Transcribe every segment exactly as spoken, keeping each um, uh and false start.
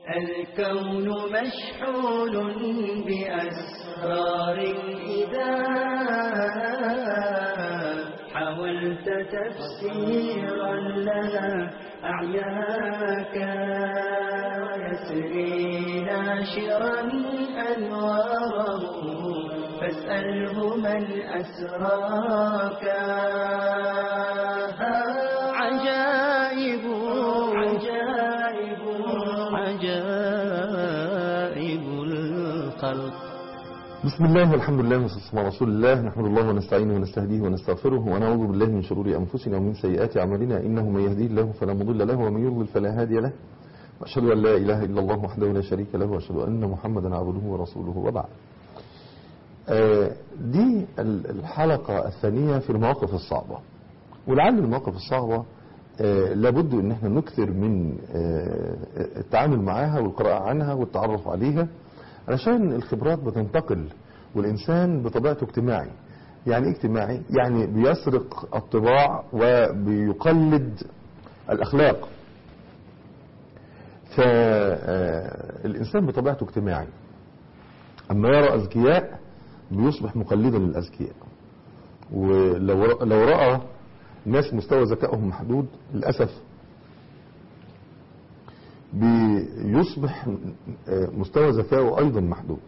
الكون مشحون بأسرار إذا حاولت تفسيرا لها أعياك يسري ناشرا أنواره فاسأله من أسراك. عجائب عجائب عجائب الخلق. بسم الله والحمد لله والصلاة على رسول الله. نحمد الله ونستعينه ونستهديه ونستغفره ونعوذ بالله من شرور أنفسنا ومن سيئات أعمالنا، إنه من يهديه الله فلا مضل له ومن يضلل فلا هادي له، وأشهد أن لا إله إلا الله وحده لا شريك له، وأشهد أن محمدا عبده ورسوله، وبعد. دي الحلقة الثانية في المواقف الصعبة، ولعل المواقف الصعبة لابد ان احنا نكثر من التعامل معها والقراءة عنها والتعرف عليها، علشان الخبرات بتنتقل، والإنسان بطبيعته اجتماعي. يعني اجتماعي يعني بيسرق الطباع وبيقلد الأخلاق. فالإنسان بطبيعته اجتماعي، أما يرى أذكياء بيصبح مقلدا للأذكياء، ولو لو رأى ناس مستوى ذكائهم محدود للأسف بيصبح مستوى ذكائه أيضا محدود.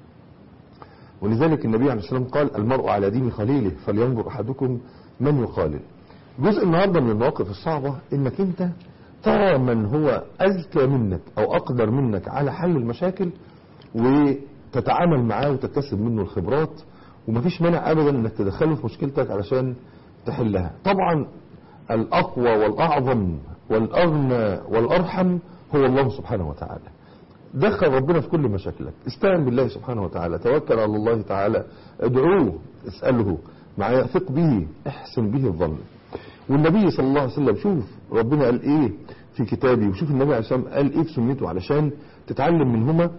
ولذلك النبي عليه الصلاة والسلام قال: المرء على دين خليله فلينظر أحدكم من يخالل. جزء النهاردة من المواقف الصعبة إنك أنت ترى من هو أذكى منك أو أقدر منك على حل المشاكل، وتتعامل معاه وتكتسب منه الخبرات، ومفيش مانع أبدا إنك تدخله في مشكلتك علشان تحلها. طبعا الأقوى والأعظم والأغنى والأرحم هو الله سبحانه وتعالى. دخل ربنا في كل مشاكلك، استعن بالله سبحانه وتعالى، توكل على الله تعالى، ادعوه، اسأله، مع ثق به، احسن به الظن. والنبي صلى الله عليه وسلم شوف ربنا قال ايه في كتابه، وشوف النبي عليه الصلاة والسلام قال ايه في سنته، علشان تتعلم منهما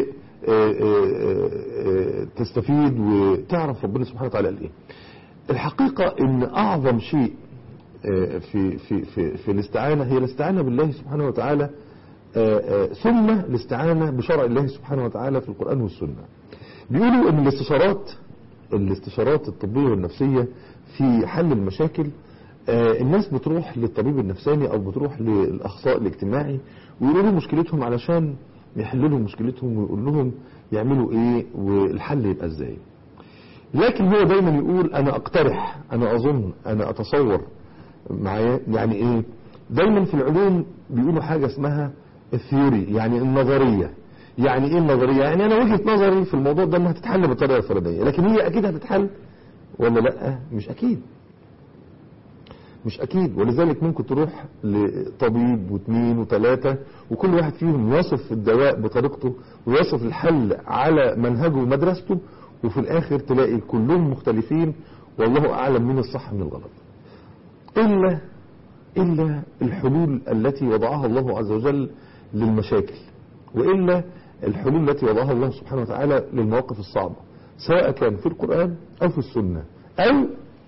وتستفيد وتعرف ربنا سبحانه وتعالى قال ايه. الحقيقة ان اعظم شيء في, في, في, في الاستعانة هي الاستعانة بالله سبحانه وتعالى، ثم الاستعانة بشرع الله سبحانه وتعالى في القرآن والسنة. بيقولوا ان الاستشارات الاستشارات الطبية والنفسية في حل المشاكل، الناس بتروح للطبيب النفساني او بتروح للاخصائي الاجتماعي ويقولوا لهم مشكلتهم علشان يحلوا لهم مشكلتهم ويقول لهم يعملوا ايه والحل يبقى ازاي. لكن هو دايما يقول انا اقترح، انا اظن، انا اتصور معايا. يعني ايه؟ دايما في العلوم بيقولوا حاجة اسمها الثيوري، يعني النظرية. يعني ايه النظرية؟ يعني انا وجهة نظري في الموضوع ده انها هتتحل بالطريقة الفردية، لكن هي اكيد هتتحل ولا لا؟ مش اكيد مش اكيد. ولذلك ممكن تروح لطبيب واثنين وثلاثة، وكل واحد فيهم يصف الدواء بطريقته ويصف الحل على منهجه ومدرسته، وفي الاخر تلاقي كلهم مختلفين، والله اعلم من الصح من الغلط. إلا إلا الحلول التي وضعها الله عز وجل للمشاكل، وإلا الحلول التي وضعها الله سبحانه وتعالى للمواقف الصعبة، سواء كان في القرآن أو في السنة أو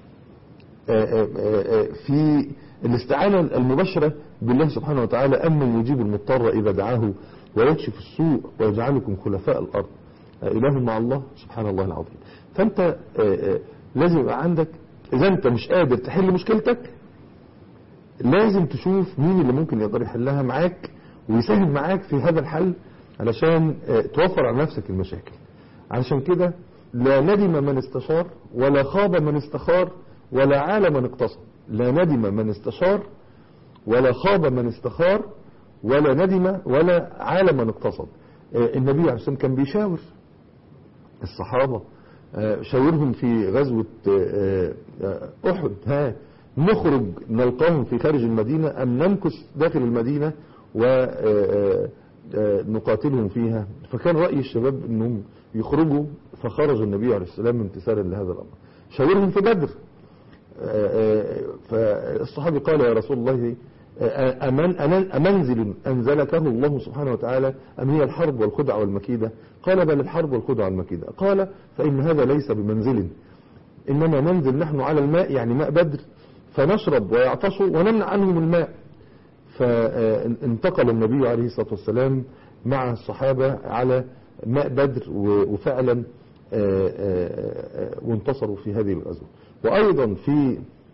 في الاستعانة المباشرة بالله سبحانه وتعالى: أمن يجيب المضطر إذا دعاه ويكشف السوء ويجعلكم خلفاء الأرض إله مع الله سبحان الله العظيم. فأنت لازم يبقى عندك، إذا أنت مش قادر تحل مشكلتك لازم تشوف مين اللي ممكن يقدر يحلها معاك ويساهم معاك في هذا الحل، علشان توفر على نفسك المشاكل. علشان كده لا ندم من استشار ولا خاب من استخار ولا عال من اقتصد. لا ندم من استشار ولا خاب من استخار ولا ندم ولا عال من اقتصد. النبي عليه الصلاة والسلام كان بيشاور الصحابة، شاورهم في غزوة أحد: ها نخرج نلقاهم في خارج المدينة أم نمكث داخل المدينة ونقاتلهم فيها؟ فكان رأي الشباب أنهم يخرجوا، فخرج النبي عليه السلام امتثالا لهذا الأمر. شاورهم في بدر، فالصحابي قال: يا رسول الله أمن أمنزل أنزلكه الله سبحانه وتعالى أم هي الحرب والخدع والمكيدة؟ قال: بل الحرب والخدع والمكيدة. قال: فإن هذا ليس بمنزل، إنما ننزل نحن على الماء، يعني ماء بدر، فنشرب ويعطشوا ونمنع عنهم الماء. فانتقل النبي عليه الصلاة والسلام مع الصحابة على ماء بدر وفعلا وانتصروا في هذه الغزوة. وأيضا في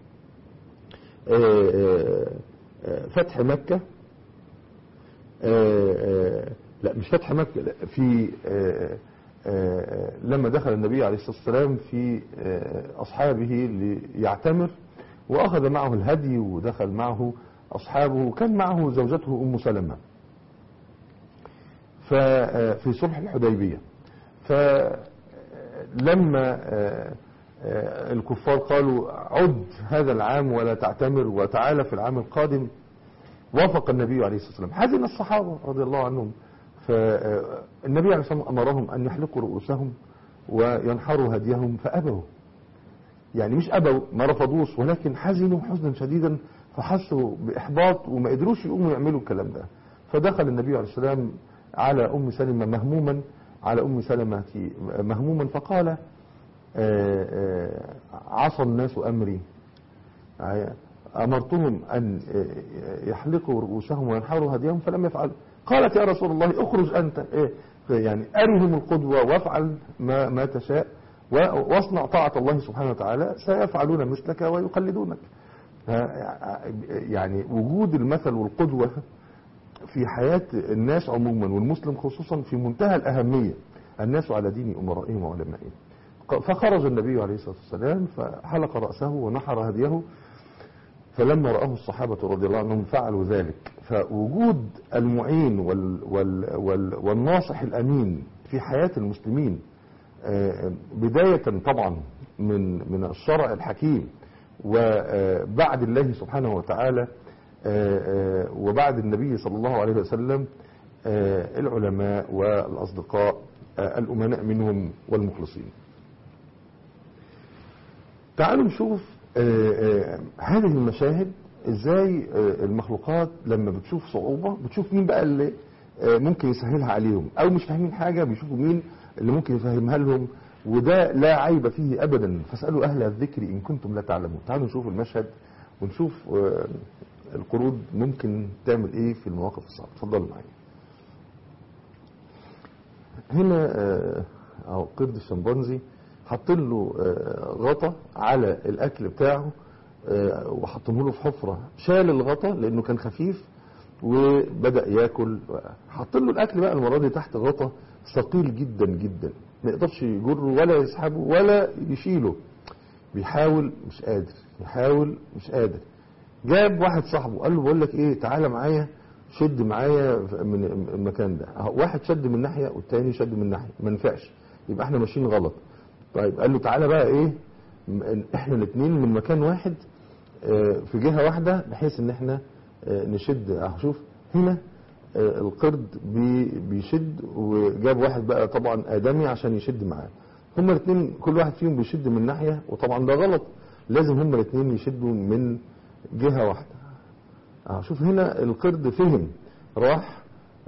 فتح مكة، لا مش فتح مكة، لا في لما دخل النبي عليه الصلاة والسلام في أصحابه ليعتمر وأخذ معه الهدي ودخل معه أصحابه وكان معه زوجته أم سلمة في صلح الحديبية. فلما الكفار قالوا عد هذا العام ولا تعتمر وتعالى في العام القادم، وافق النبي عليه الصلاة والسلام. حزن الصحابة رضي الله عنهم، فالنبي عليه الصلاة والسلام أمرهم أن يحلقوا رؤوسهم وينحروا هديهم فأبوا، يعني مش أبوا ما رفضوش، ولكن حزنوا حزنا شديدا فحسوا بإحباط وما قدروش يقوموا يعملوا الكلام ده. فدخل النبي عليه الصلاة والسلام على أم سلمة مهموما على أم سلمة مهموما فقال عصى الناس أمري، أمرتهم أن يحلقوا رؤوسهم وينحروا هديهم فلم يفعلوا. قالت يا رسول الله اخرج أنت، يعني أرهم القدوة وافعل ما, ما تشاء واصنع طاعة الله سبحانه وتعالى سيفعلون مثلك ويقلدونك. يعني وجود المثل والقدوة في حياة الناس عموما والمسلم خصوصا في منتهى الأهمية. الناس على دين أمرائهم وعلمائهم. فخرج النبي عليه الصلاة والسلام فحلق رأسه ونحر هديه، فلما رآه الصحابة رضي الله عنهم فعلوا ذلك. فوجود المعين وال وال وال والناصح الأمين في حياة المسلمين بداية طبعا من من الشرع الحكيم وبعد الله سبحانه وتعالى وبعد النبي صلى الله عليه وسلم العلماء والأصدقاء الأمناء منهم والمخلصين. تعالوا نشوف هذه المشاهد ازاي المخلوقات لما بتشوف صعوبة بتشوف مين بقى اللي ممكن يسهلها عليهم، او مش فاهمين حاجة بيشوفوا مين اللي ممكن يفهمها لهم، وده لا عيب فيه ابدا. فاسألوا اهل الذكر ان كنتم لا تعلمون. تعالوا نشوف المشهد ونشوف القرود ممكن تعمل ايه في المواقف الصعبة. اتفضلوا معايا. هنا اهو قرد الشمبانزي حاطين له غطا على الاكل بتاعه وحطمه له في حفرة، شال الغطا لانه كان خفيف وبدأ ياكل. حاطين له الاكل بقى المرة دي تحت غطا ثقيل جدا جدا ما يقدرش يجره ولا يسحبه ولا يشيله، بيحاول مش قادر، يحاول مش قادر. جاب واحد صاحبه قال له بقول لك ايه، تعالى معايا شد معايا من المكان ده. واحد شد من ناحية والتاني شد من ناحية، ما نفعش، يبقى احنا ماشيين غلط. طيب قال له تعالى بقى ايه، احنا الاثنين من مكان واحد في جهة واحدة بحيث ان احنا نشد. اهو شوف هنا القرد بيشد وجاب واحد بقى طبعا آدمي عشان يشد معاه. هما الاثنين كل واحد فيهم بيشد من ناحية، وطبعا ده غلط، لازم هما الاثنين يشدوا من جهة واحدة. اهو شوف هنا القرد فهم، راح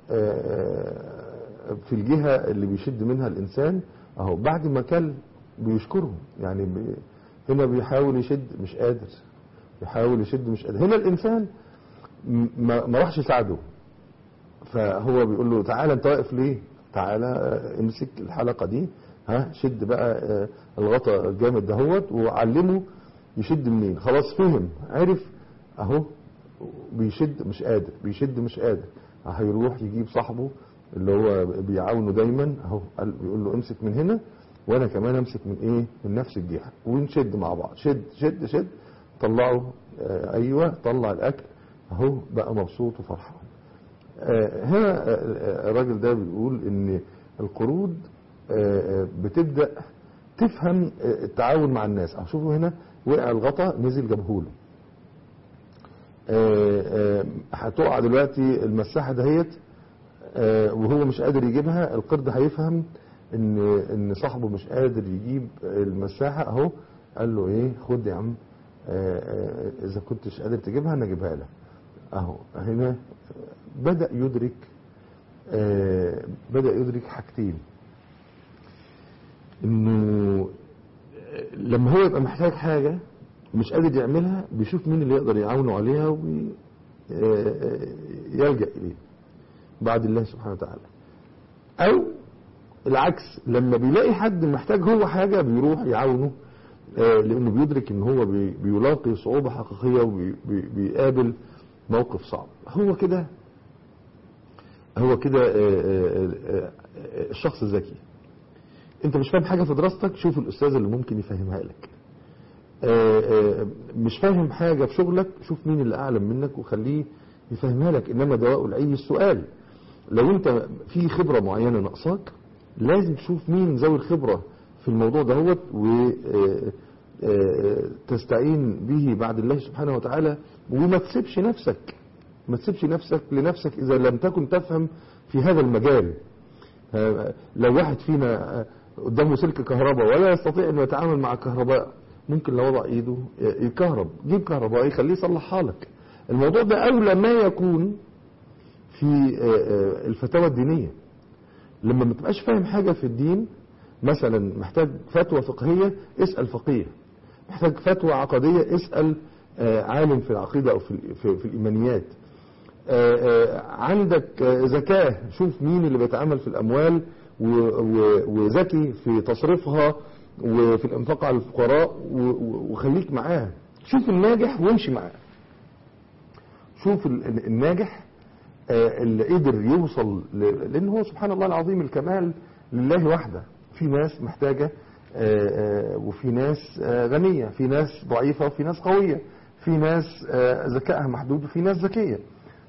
في الجهة اللي بيشد منها الانسان. اهو بعد ما كل بيشكره، يعني بي هنا بيحاول يشد مش قادر، بيحاول يشد مش قادر. هنا الانسان ما, ما راحش يساعده، فهو بيقول له تعالى انت واقف ليه، تعالى امسك الحلقة دي، ها شد بقى الغطاء الجامد دهوت، وعلمه يشد منين. خلاص فهم عرف، اهو بيشد مش قادر، بيشد مش قادر. هيروح يجيب صاحبه اللي هو بيعاونه دايما، اهو بيقول له امسك من هنا وانا كمان امسك من ايه، من نفس الجهة، ونشد مع بعض. شد شد شد طلعوا، آه ايوه طلع الاكل، اهو بقى مبسوط وفرحان. آه هنا آه الراجل ده بيقول ان القرود آه بتبدأ تفهم التعاون مع الناس. اهو شوفوا هنا وقع الغطا نزل جابهوله. هتقع دلوقتي المساحة دهيت وهو مش قادر يجيبها. القرد هيفهم ان ان صاحبه مش قادر يجيب المساحة، اهو قال له ايه، خد يا عم اذا كنتش قادر تجيبها انا اجيبها لك. اهو هنا بدأ يدرك بدأ يدرك حاجتين، انه لما هو يبقى محتاج حاجة مش قادر يعملها بيشوف مين اللي يقدر يعاونه عليها ويلجأ إليه. بعد الله سبحانه وتعالى. أو العكس، لما بيلاقي حد محتاج هو حاجة بيروح يعاونه، لأنه بيدرك إن هو بيلاقي صعوبة حقيقية وبيقابل موقف صعب. هو كده هو كده الشخص الذكي. انت مش فاهم حاجة في دراستك، شوف الأستاذ اللي ممكن يفهمها لك. مش فاهم حاجة في شغلك، شوف مين اللي أعلم منك وخليه يفهمها لك. إنما دواء العي السؤال. لو انت في خبرة معينة ناقصاك، لازم تشوف مين ذوي الخبرة في الموضوع دهوت وتستعين به بعد الله سبحانه وتعالى. وما تسيبش نفسك ما تسيبش نفسك لنفسك إذا لم تكن تفهم في هذا المجال. لو واحد فينا قدامه سلك كهرباء ولا يستطيع أن يتعامل مع الكهرباء، ممكن لو وضع إيده يكهرب. جيب كهربائي خليه يصلحها لك. الموضوع ده أولى ما يكون في الفتاوى الدينية. لما ما تبقاش فاهم حاجة في الدين، مثلا محتاج فتوى فقهية، اسأل فقيه. محتاج فتوى عقدية، اسأل عالم في العقيدة أو في, في, في الإيمانيات. عندك زكاة، شوف مين اللي بيتعامل في الأموال وذكي في تصرفها وفي الانفاق على الفقراء، وخليك معاه. شوف الناجح وامشي معاه. شوف الناجح اللي قدر يوصل، لأن هو سبحان الله العظيم الكمال لله وحده. في ناس محتاجة وفي ناس غنية، في ناس ضعيفة وفي ناس قوية، في ناس ذكائها محدود وفي ناس ذكية.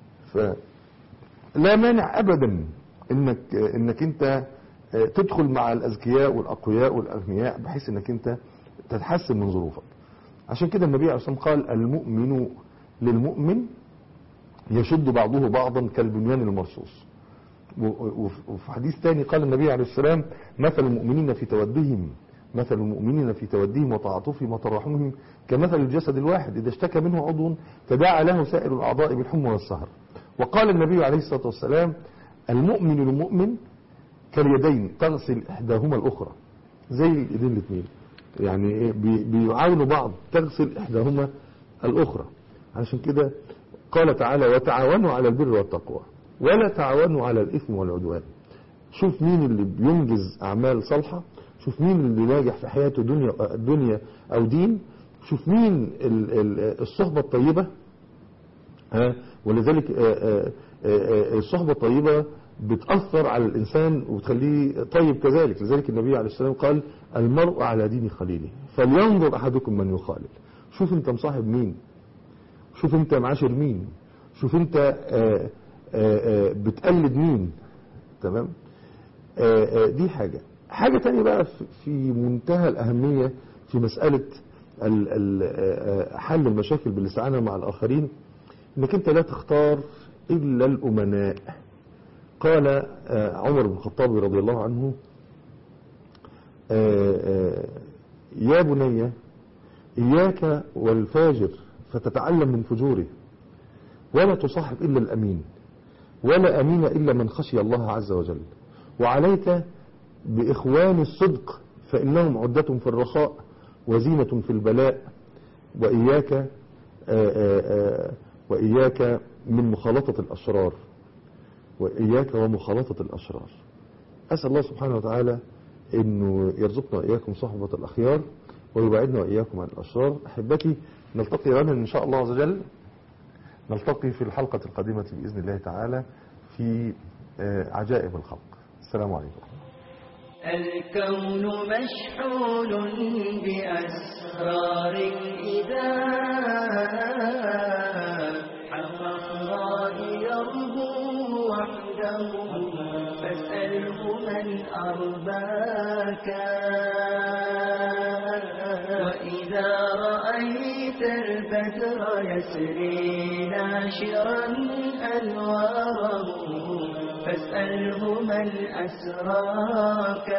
فلا مانع أبدا إنك, إنك أنت تدخل مع الأذكياء والأقوياء والأغنياء بحيث إنك أنت تتحسن من ظروفك. عشان كده النبي عليه الصلاة والسلام قال: المؤمن للمؤمن يشد بعضه بعضا كالبنيان المرصوص. وفي حديث ثاني قال النبي عليه السلام: مثل المؤمنين في تودهم مثل المؤمنين في تودهم وتعاطفهم وتراحمهم كمثل الجسد الواحد إذا اشتكى منه عضو تداعى له سائر الأعضاء بالحمى والسهر. وقال النبي عليه الصلاة والسلام: المؤمن للمؤمن كاليدين تغسل إحداهما الأخرى. زي الإيدين الاثنين، يعني بيعاونوا بعض، تغسل إحداهما الأخرى. عشان كده قال تعالى: وتعاونوا على البر والتقوى ولا تعاونوا على الإثم والعدوان. شوف مين اللي بينجز أعمال صالحة، شوف مين اللي ناجح في حياته دنيا, دنيا أو دين، شوف مين الصحبة الطيبة. ها ولذلك الصحبة الطيبة بتأثر على الإنسان وتخليه طيب كذلك. لذلك النبي عليه السلام قال: المرء على دين خليله فلينظر أحدكم من يخالل. شوف انت مصاحب مين، شوف انت معاشر مين، شوف انت آآ آآ بتقلد مين. تمام. دي حاجة حاجة تانية بقى في منتهى الأهمية في مسألة حل المشاكل بالاستعانة مع الآخرين، انك انت لا تختار إلا الأمناء. قال عمر بن الخطاب رضي الله عنه: يا بني إياك والفاجر فتتعلم من فجوره، ولا تصاحب إلا الأمين، ولا أمين إلا من خشي الله عز وجل، وعليك بإخوان الصدق فإنهم عدة في الرخاء وزينة في البلاء، وإياك آآ آآ وإياك من مخالطة الأشرار، وإياك ومخالطة الأشرار. أسأل الله سبحانه وتعالى أنه يرزقنا وإياكم صحبة الأخيار ويبعدنا وإياكم عن الأشرار. أحبتي، نلتقي غدا إن شاء الله عز وجل، نلتقي في الحلقة القادمة بإذن الله تعالى في عجائب الخلق. السلام عليكم. الكون مشحون بأسرار إذا حق الله يربو وحده فاسأله من أرباك. وإذا رأيت البدر يسري ناشرا أنواره فاسأله من أسراك.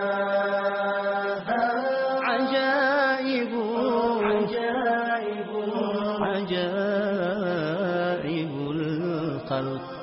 عجائب عجائب عجائب الخلق.